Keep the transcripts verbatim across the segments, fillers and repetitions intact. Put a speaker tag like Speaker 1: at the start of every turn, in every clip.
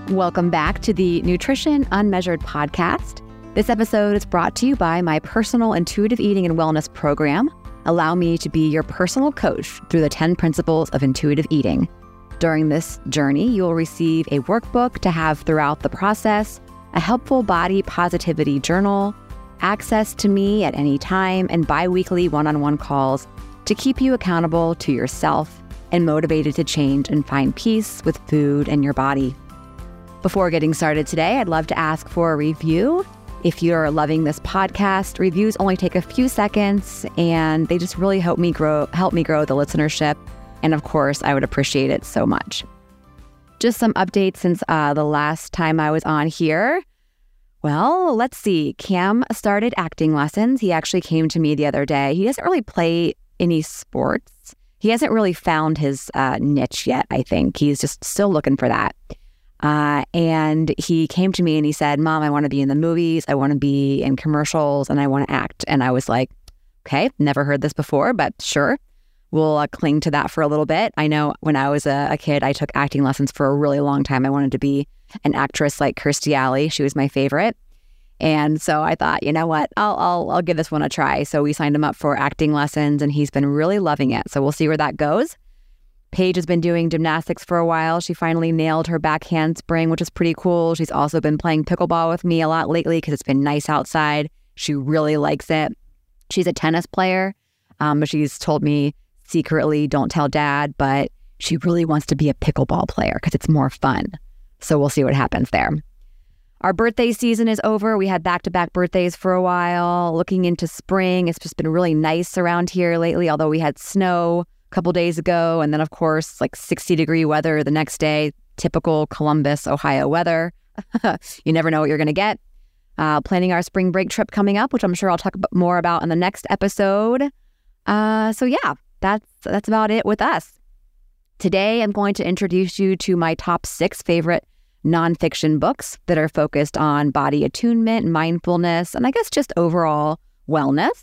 Speaker 1: Welcome back to the Nutrition Unmeasured podcast. This episode is brought to you by my personal intuitive eating and wellness program. Allow me to be your personal coach through the ten principles of intuitive eating. During this journey, you will receive a workbook to have throughout the process, a helpful body positivity journal, access to me at any time, and bi-weekly one-on-one calls to keep you accountable to yourself and motivated to change and find peace with food and your body. Before getting started today, I'd love to ask for a review. If you're loving this podcast, reviews only take a few seconds and they just really help me grow, help me grow the listenership. And of course, I would appreciate it so much. Just some updates since uh, the last time I was on here. Well, let's see. Cam started acting lessons. He actually came to me the other day. He doesn't really play any sports. He hasn't really found his uh, niche yet, I think. He's just still looking for that. Uh, and he came to me and he said, Mom, I want to be in the movies. I want to be in commercials and I want to act. And I was like, okay, never heard this before, but sure. We'll uh, cling to that for a little bit. I know when I was a, a kid, I took acting lessons for a really long time. I wanted to be an actress like Kirstie Alley. She was my favorite. And so I thought, you know what, I'll, I'll, I'll give this one a try. So we signed him up for acting lessons and he's been really loving it. So we'll see where that goes. Paige has been doing gymnastics for a while. She finally nailed her back handspring, which is pretty cool. She's also been playing pickleball with me a lot lately because it's been nice outside. She really likes it. She's a tennis player, um, but she's told me secretly, don't tell Dad, but she really wants to be a pickleball player because it's more fun. So we'll see what happens there. Our birthday season is over. We had back-to-back birthdays for a while. Looking into spring, it's just been really nice around here lately, although we had snow a couple days ago. And then, of course, like sixty degree weather the next day, typical Columbus, Ohio weather. You never know what you're going to get. Uh, planning our spring break trip coming up, which I'm sure I'll talk about more about in the next episode. Uh, so yeah, that's, that's about it with us. Today, I'm going to introduce you to my top six favorite nonfiction books that are focused on body attunement, mindfulness, and I guess just overall wellness.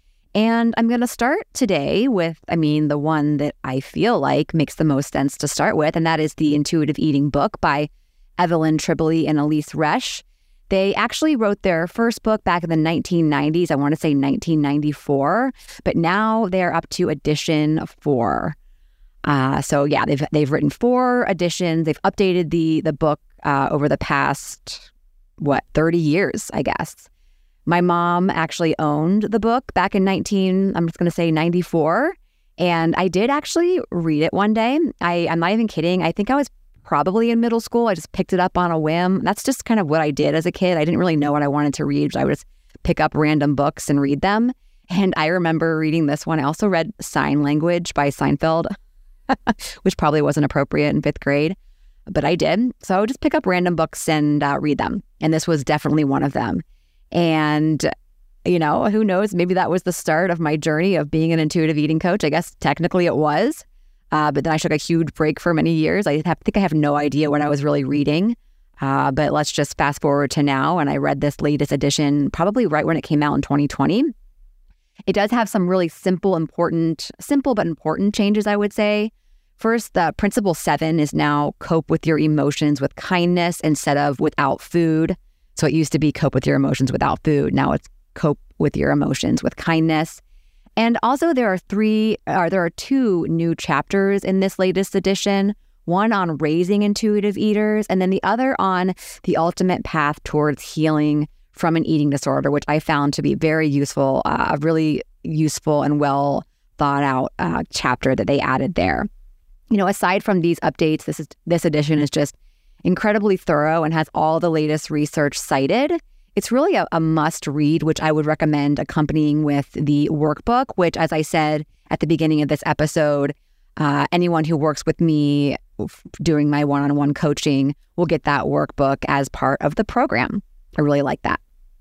Speaker 1: And I'm going to start today with, I mean, the one that I feel like makes the most sense to start with, and that is the Intuitive Eating book by Evelyn Tribole and Elyse Resch. They actually wrote their first book back in the nineteen nineties. I want to say nineteen ninety-four, but now they're up to edition four. Uh, so yeah, they've they've written four editions. They've updated the the book uh, over the past, what, thirty years, I guess. My mom actually owned the book back in nineteen, I'm just going to say ninety-four. And I did actually read it one day. I, I'm not even kidding. I think I was probably in middle school. I just picked it up on a whim. That's just kind of what I did as a kid. I didn't really know what I wanted to read. I would just pick up random books and read them. And I remember reading this one. I also read Sign Language by Seinfeld, which probably wasn't appropriate in fifth grade, but I did. So I would just pick up random books and uh, read them. And this was definitely one of them. And, you know, who knows, maybe that was the start of my journey of being an intuitive eating coach. I guess technically it was, uh, but then I took a huge break for many years. I have, think I have no idea what I was really reading, uh, but let's just fast forward to now. And I read this latest edition probably right when it came out in twenty twenty. It does have some really simple, important, simple but important changes, I would say. First, the principle seven is now cope with your emotions with kindness instead of without food. So it used to be cope with your emotions without food. Now it's cope with your emotions with kindness. And also there are three, or there are two new chapters in this latest edition, one on raising intuitive eaters, and then the other on the ultimate path towards healing from an eating disorder, which I found to be very useful, uh, a really useful and well thought out uh, chapter that they added there. You know, aside from these updates, this is this edition is just incredibly thorough and has all the latest research cited. It's really a, a must read, which I would recommend accompanying with the workbook, which, as I said at the beginning of this episode, uh, anyone who works with me doing my one-on-one coaching will get that workbook as part of the program. I really like that.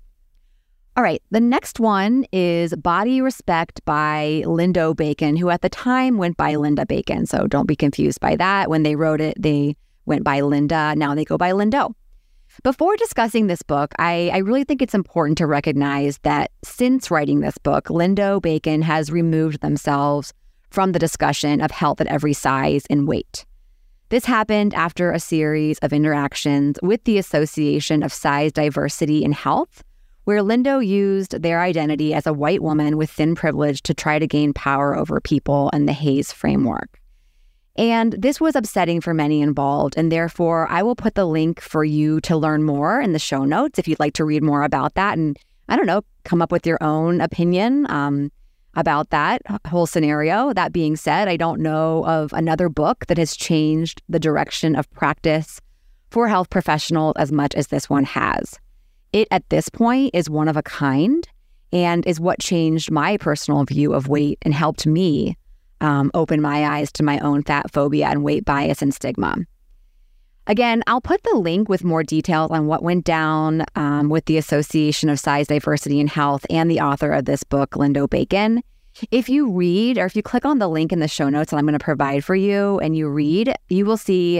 Speaker 1: All right, the next one is Body Respect by Lindo Bacon, who at the time went by Linda Bacon. So don't be confused by that. When they wrote it, they went by Linda. Now they go by Lindo. Before discussing this book, I, I really think it's important to recognize that since writing this book, Lindo Bacon has removed themselves from the discussion of health at every size and weight. This happened after a series of interactions with the Association of Size, Diversity, and Health, where Lindo used their identity as a white woman with thin privilege to try to gain power over people in the Hays framework. And this was upsetting for many involved, and therefore I will put the link for you to learn more in the show notes if you'd like to read more about that and, I don't know, come up with your own opinion um, about that whole scenario. That being said, I don't know of another book that has changed the direction of practice for health professionals as much as this one has. It, at this point, is one of a kind and is what changed my personal view of weight and helped me um, open my eyes to my own fat phobia and weight bias and stigma. Again, I'll put the link with more details on what went down um, with the Association of Size, Diversity, and Health and the author of this book, Lindo Bacon. If you read, or if you click on the link in the show notes that I'm going to provide for you and you read, you will see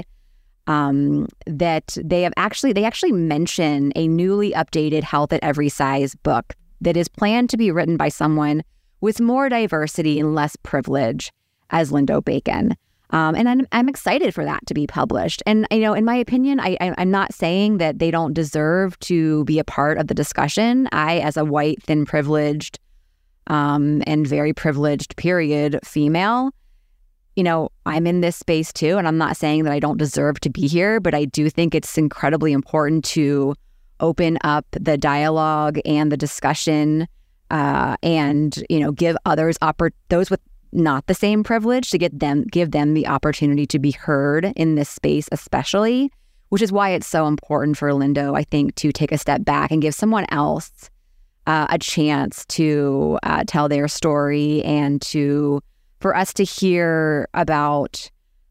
Speaker 1: um, that they have actually, they actually mention a newly updated Health at Every Size book that is planned to be written by someone with more diversity and less privilege as Lindo Bacon. Um, and I'm, I'm excited for that to be published. And, you know, in my opinion, I, I, I'm not saying that they don't deserve to be a part of the discussion. I, as a white, thin, privileged, um, and very privileged, period, female, you know, I'm in this space too. And I'm not saying that I don't deserve to be here, but I do think it's incredibly important to open up the dialogue and the discussion uh, and, you know, give others, oppor- those with not the same privilege, to get them, give them the opportunity to be heard in this space, especially, which is why it's so important for Lindo, I think, to take a step back and give someone else uh, a chance to uh, tell their story and to, for us to hear about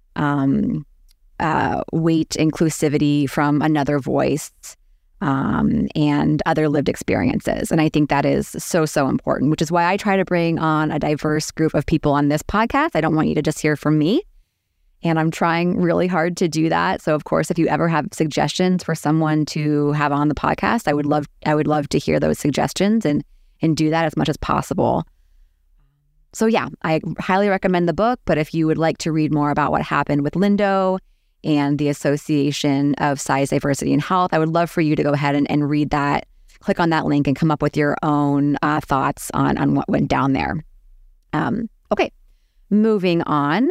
Speaker 1: um, uh, weight inclusivity from another voice um, and other lived experiences. And I think that is so, so important, which is why I try to bring on a diverse group of people on this podcast. I don't want you to just hear from me. And I'm trying really hard to do that. So, of course, if you ever have suggestions for someone to have on the podcast, I would love I would love to hear those suggestions and and do that as much as possible. So, yeah, I highly recommend the book. But if you would like to read more about what happened with Lindo and the Association of Size, Diversity, and Health, I would love for you to go ahead and, and read that. Click on that link and come up with your own uh, thoughts on, on what went down there. Um, okay, moving on.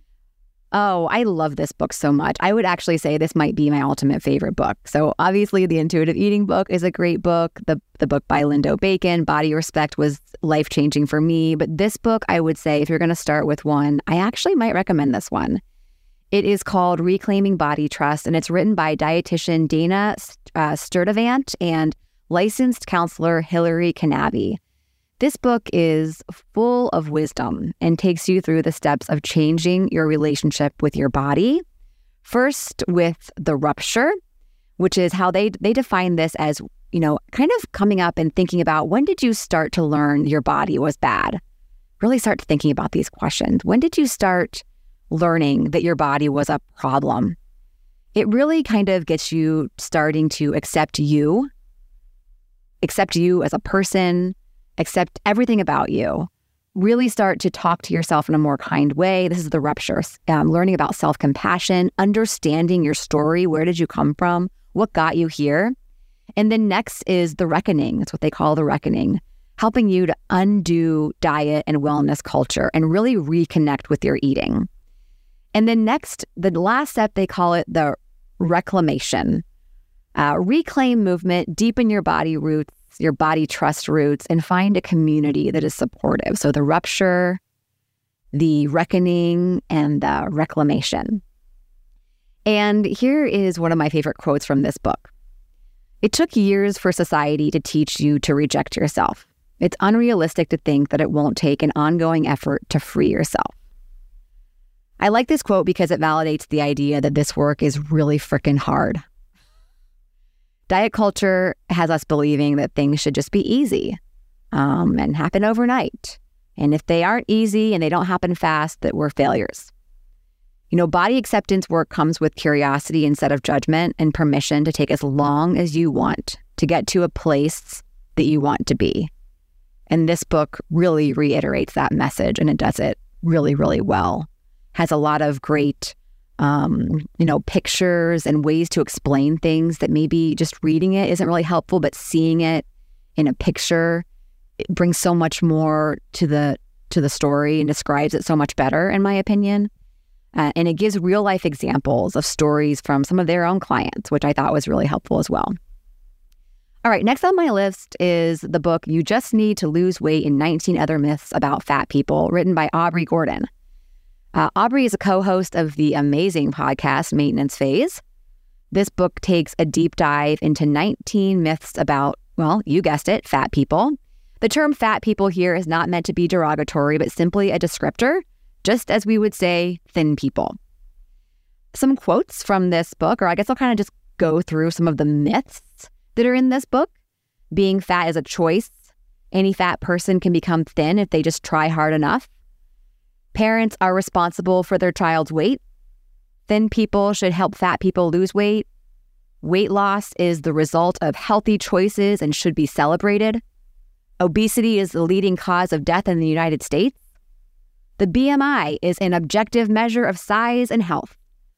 Speaker 1: Oh, I love this book so much. I would actually say this might be my ultimate favorite book. So obviously the Intuitive Eating book is a great book. The, the book by Lindo Bacon, Body Respect, was life-changing for me. But this book, I would say, if you're going to start with one, I actually might recommend this one. It is called Reclaiming Body Trust, and it's written by dietitian Dana uh, Sturdivant and licensed counselor Hillary Canabi. This book is full of wisdom and takes you through the steps of changing your relationship with your body. First, with the rupture, which is how they they define this as, you know, kind of coming up and thinking about, when did you start to learn your body was bad? Really start thinking about these questions. When did you start learning that your body was a problem? It really kind of gets you starting to accept you, accept you as a person, accept everything about you, really start to talk to yourself in a more kind way. This is the rupture, um, learning about self-compassion, understanding your story. Where did you come from? What got you here? And then next is the reckoning. That's what they call the reckoning, helping you to undo diet and wellness culture and really reconnect with your eating. And then next, the last step, they call it the reclamation. Uh, reclaim movement, deepen your body roots, your body trust roots, and find a community that is supportive. So the rupture, the reckoning, and the reclamation. And here is one of my favorite quotes from this book. It took years for society to teach you to reject yourself. It's unrealistic to think that it won't take an ongoing effort to free yourself. I like this quote because it validates the idea that this work is really freaking hard. Diet culture has us believing that things should just be easy um, and happen overnight. And if they aren't easy and they don't happen fast, that we're failures. You know, body acceptance work comes with curiosity instead of judgment and permission to take as long as you want to get to a place that you want to be. And this book really reiterates that message, and it does it really, really well. Has a lot of great um, you know, pictures and ways to explain things that maybe just reading it isn't really helpful, but seeing it in a picture, it brings so much more to the to the story and describes it so much better, in my opinion. Uh, and it gives real life examples of stories from some of their own clients, which I thought was really helpful as well. All right, next on my list is the book You Just Need to Lose Weight and nineteen Other Myths About Fat People, written by Aubrey Gordon. Uh, Aubrey is a co-host of the amazing podcast Maintenance Phase. This book takes a deep dive into nineteen myths about, well, you guessed it, fat people. The term fat people here is not meant to be derogatory, but simply a descriptor, just as we would say thin people. Some quotes from this book, or I guess I'll kind of just go through some of the myths that are in this book. Being fat is a choice. Any fat person can become thin if they just try hard enough. Parents are responsible for their child's weight. Thin people should help fat people lose weight. Weight loss is the result of healthy choices and should be celebrated. Obesity is the leading cause of death in the United States. The B M I is an objective measure of size and health.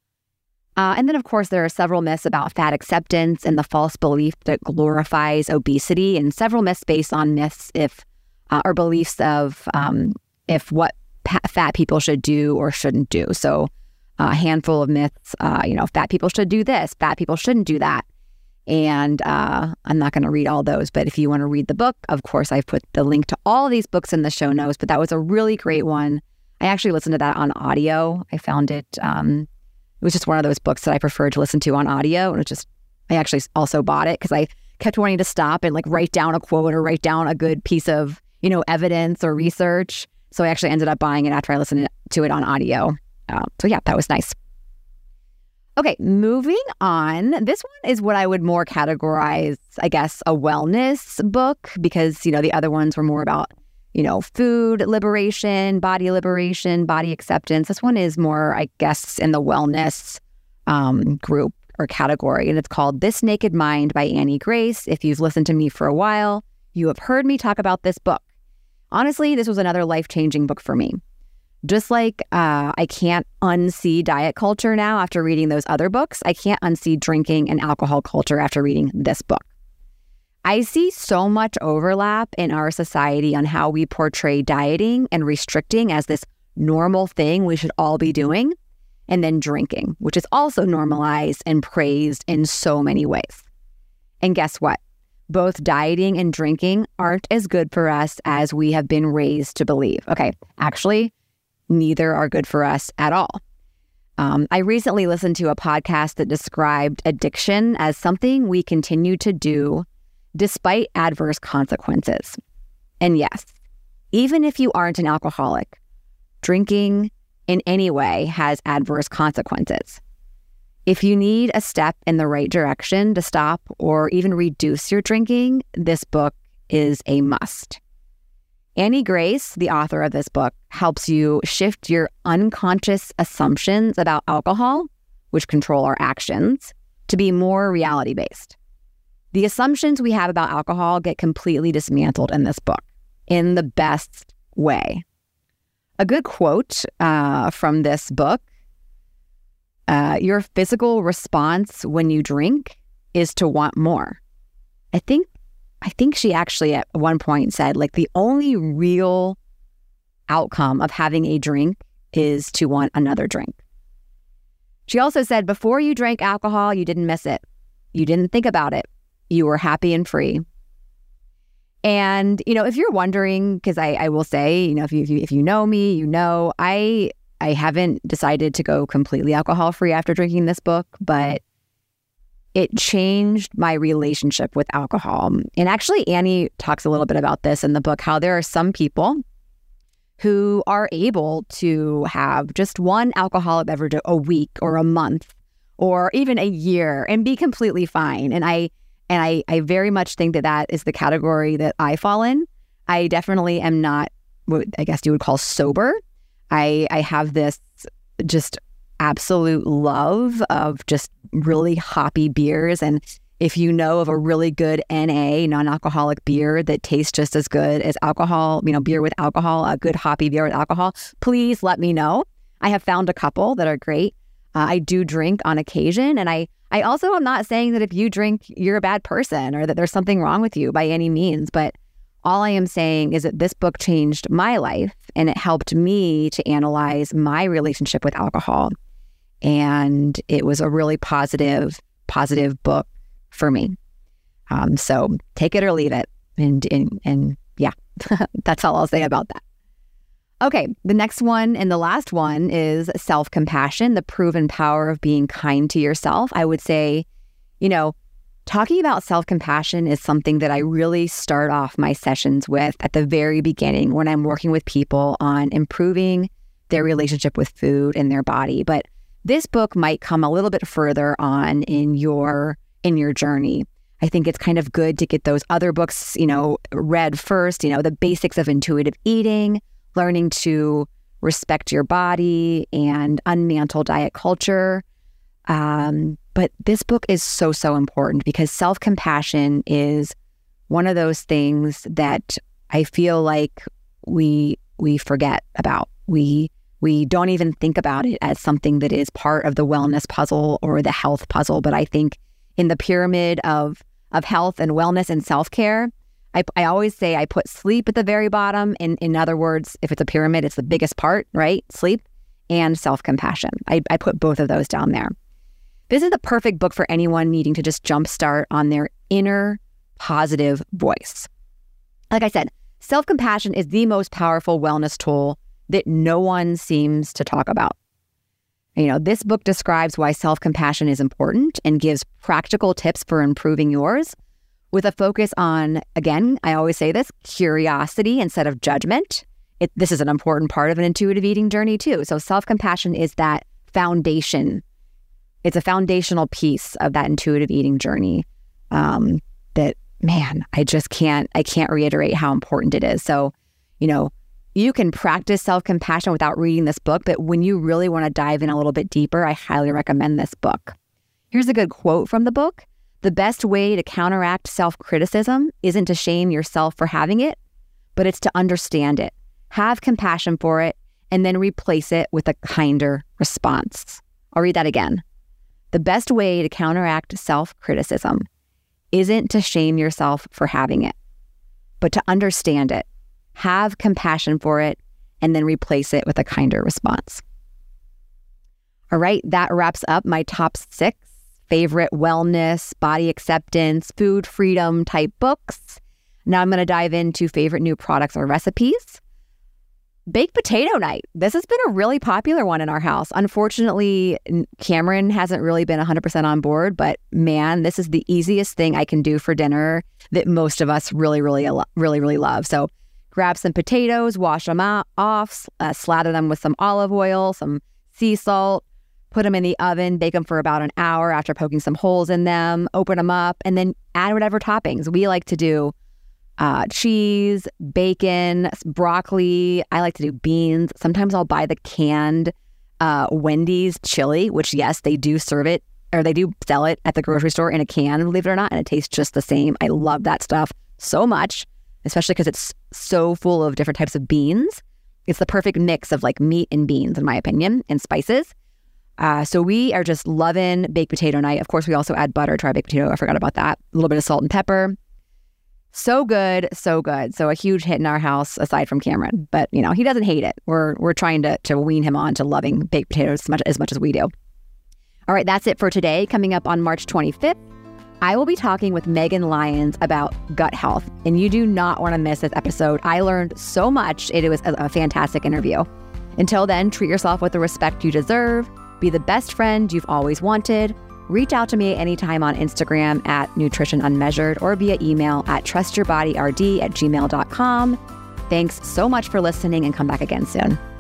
Speaker 1: Uh, and then, of course, there are several myths about fat acceptance and the false belief that glorifies obesity, and several myths based on myths if uh, or beliefs of um, if what pa- fat people should do or shouldn't do. So a handful of myths, uh, you know, fat people should do this, fat people shouldn't do that. And uh, I'm not going to read all those, but if you want to read the book, of course, I've put the link to all these books in the show notes, but that was a really great one. I actually listened to that on audio. I found it, um, it was just one of those books that I preferred to listen to on audio. And it just, I actually also bought it because I kept wanting to stop and like write down a quote or write down a good piece of, you know, evidence or research. So I actually ended up buying it after I listened to it on audio. Uh, so yeah, that was nice. Okay, moving on. This one is what I would more categorize, I guess, a wellness book, because, you know, the other ones were more about, you know, food liberation, body liberation, body acceptance. This one is more, I guess, in the wellness um, group or category, and it's called This Naked Mind by Annie Grace. If you've listened to me for a while, you have heard me talk about this book. Honestly, this was another life-changing book for me. Just like uh, I can't unsee diet culture now after reading those other books, I can't unsee drinking and alcohol culture after reading this book. I see so much overlap in our society on how we portray dieting and restricting as this normal thing we should all be doing, and then drinking, which is also normalized and praised in so many ways. And guess what? Both dieting and drinking aren't as good for us as we have been raised to believe. Okay, actually, neither are good for us at all. Um, I recently listened to a podcast that described addiction as something we continue to do despite adverse consequences. And yes, even if you aren't an alcoholic, drinking in any way has adverse consequences. If you need a step in the right direction to stop or even reduce your drinking, this book is a must. Annie Grace, the author of this book, helps you shift your unconscious assumptions about alcohol, which control our actions, to be more reality-based. The assumptions we have about alcohol get completely dismantled in this book, in the best way. A good quote uh, from this book, uh, your physical response when you drink is to want more. I think I think she actually at one point said, like, the only real outcome of having a drink is to want another drink. She also said, before you drank alcohol, you didn't miss it. You didn't think about it. You were happy and free. And, you know, if you're wondering, because I, I will say, you know, if you, if you if you know me, you know, I I haven't decided to go completely alcohol free after drinking this book, but it changed my relationship with alcohol. And actually, Annie talks a little bit about this in the book, how there are some people who are able to have just one alcoholic beverage a week or a month or even a year and be completely fine. And I and I, I very much think that that is the category that I fall in. I definitely am not what I guess you would call sober. I I have this just absolute love of just really hoppy beers. And if you know of a really good N A, non-alcoholic beer that tastes just as good as alcohol, you know, beer with alcohol, a good hoppy beer with alcohol, please let me know. I have found a couple that are great. Uh, I do drink on occasion. And I, I also am not saying that if you drink, you're a bad person or that there's something wrong with you by any means. But all I am saying is that this book changed my life and it helped me to analyze my relationship with alcohol. And it was a really positive, positive book for me. Um, so take it or leave it. And, and, and yeah, that's all I'll say about that. Okay, the next one and the last one is Self-Compassion, the proven power of being kind to yourself. I would say, you know, talking about self-compassion is something that I really start off my sessions with at the very beginning when I'm working with people on improving their relationship with food and their body. But this book might come a little bit further on in your in your journey. I think it's kind of good to get those other books, you know, read first, you know, the basics of intuitive eating, learning to respect your body and unmantle diet culture. Um, but this book is so, so important because self-compassion is one of those things that I feel like we we forget about. We we don't even think about it as something that is part of the wellness puzzle or the health puzzle. But I think in the pyramid of of health and wellness and self-care, I, I always say I put sleep at the very bottom. In, in other words, if it's a pyramid, it's the biggest part, right? Sleep and self-compassion. I, I put both of those down there. This is the perfect book for anyone needing to just jumpstart on their inner positive voice. Like I said, self-compassion is the most powerful wellness tool that no one seems to talk about. You know, this book describes why self-compassion is important and gives practical tips for improving yours with a focus on, again, I always say this, curiosity instead of judgment. It, this is an important part of an intuitive eating journey too. So self-compassion is that foundation. It's a foundational piece of that intuitive eating journey um, that, man, I just can't, I can't reiterate how important it is. So, you know, you can practice self-compassion without reading this book, but when you really want to dive in a little bit deeper, I highly recommend this book. Here's a good quote from the book. The best way to counteract self-criticism isn't to shame yourself for having it, but it's to understand it, have compassion for it, and then replace it with a kinder response. I'll read that again. The best way to counteract self-criticism isn't to shame yourself for having it, but to understand it, have compassion for it, and then replace it with a kinder response. All right, that wraps up my top six favorite wellness, body acceptance, food freedom type books. Now I'm going to dive into favorite new products or recipes. Baked potato night. This has been a really popular one in our house. Unfortunately, Cameron hasn't really been one hundred percent on board, but man, this is the easiest thing I can do for dinner that most of us really, really, really, really love. So grab some potatoes, wash them out, off, uh, slather them with some olive oil, some sea salt, put them in the oven, bake them for about an hour after poking some holes in them, open them up, and then add whatever toppings. We like to do uh, cheese, bacon, broccoli. I like to do beans. Sometimes I'll buy the canned uh, Wendy's chili, which yes, they do serve it, or they do sell it at the grocery store in a can, believe it or not, and it tastes just the same. I love that stuff so much, especially because it's so full of different types of beans. It's the perfect mix of like meat and beans, in my opinion, and spices. Uh, so we are just loving baked potato night. Of course, we also add butter to our baked potato. I forgot about that. A little bit of salt and pepper. So good, so good. So a huge hit in our house, aside from Cameron. But, you know, he doesn't hate it. We're we're trying to, to wean him on to loving baked potatoes as much, as much as we do. All right, that's it for today. Coming up on March twenty-fifth, I will be talking with Megan Lyons about gut health. And you do not want to miss this episode. I learned so much. It was a, a fantastic interview. Until then, treat yourself with the respect you deserve. Be the best friend you've always wanted. Reach out to me anytime on Instagram at Nutrition Unmeasured or via email at trustyourbodyRD at gmail dot com. Thanks so much for listening and come back again soon.